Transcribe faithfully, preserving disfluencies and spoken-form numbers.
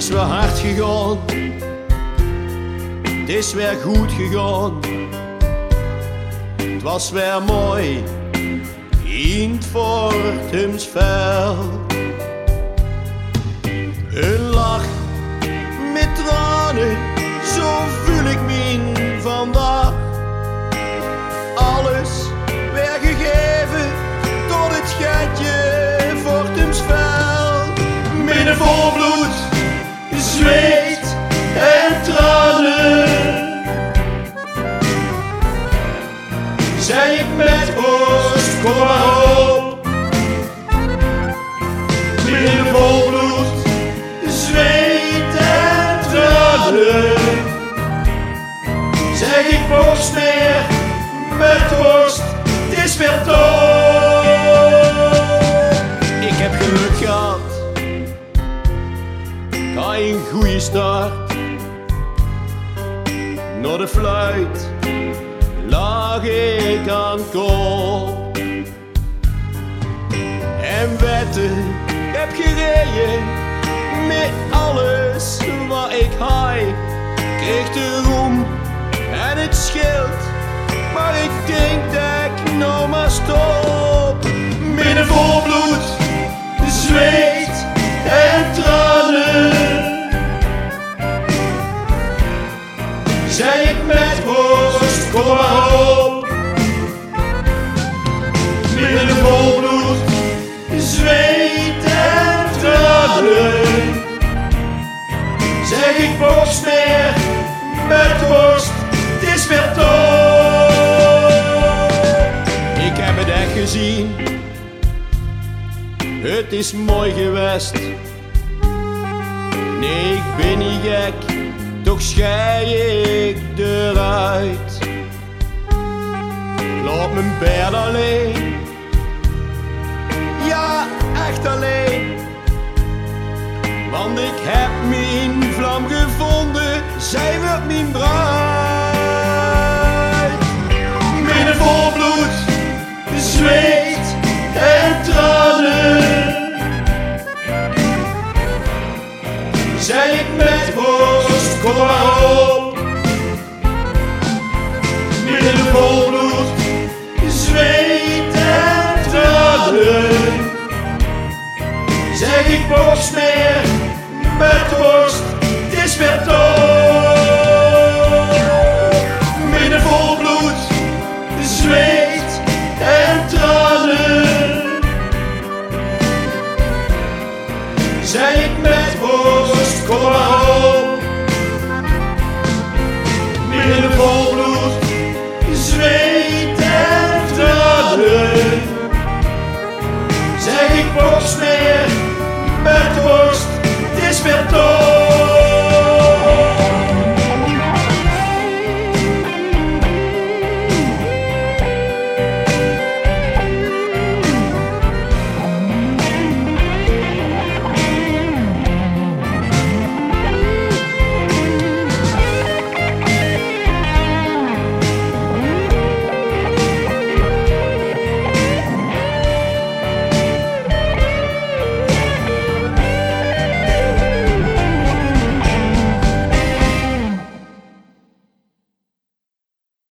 is weer hard gegaan, het is weer goed gegaan. Het was weer mooi in het Fortumsveld. Een lach met tranen, zo voel ik me vandaag. Alles weer gegeven tot het gatje Fortumsveld. Midden vol bloed, zweet en tranen, zei ik met borst, kom maar op. Midden vol bloed, zweet en tranen, zeg ik borst meer met borst, het is weer toch. Ik heb geluk gehad, ga een goeie start. Naar de fluit lag ik aan kop. En wetten, ik heb gereden met alles wat ik had. Kreeg de roem en het schild, maar ik denk dat ik nou maar stop. Midden vol bloed, zweet en tranen, zei ik met borst, kom maar op. Midden vol bloed, zweet en tranen, zeg ik borst meer met borst, het is weer toch. Ik heb het echt gezien, het is mooi geweest. Nee, ik ben niet gek, toch schei ik eruit. Laat mijn bed alleen, ja echt alleen. Want ik heb mijn vlam gevonden, zij wordt mijn bruid. Midden vol bloed, zweet en tranen, zei ik met borst, kom maar op. Midden vol bloed, zweet en tranen, zeg ik borst meer met borst, het is weer toch.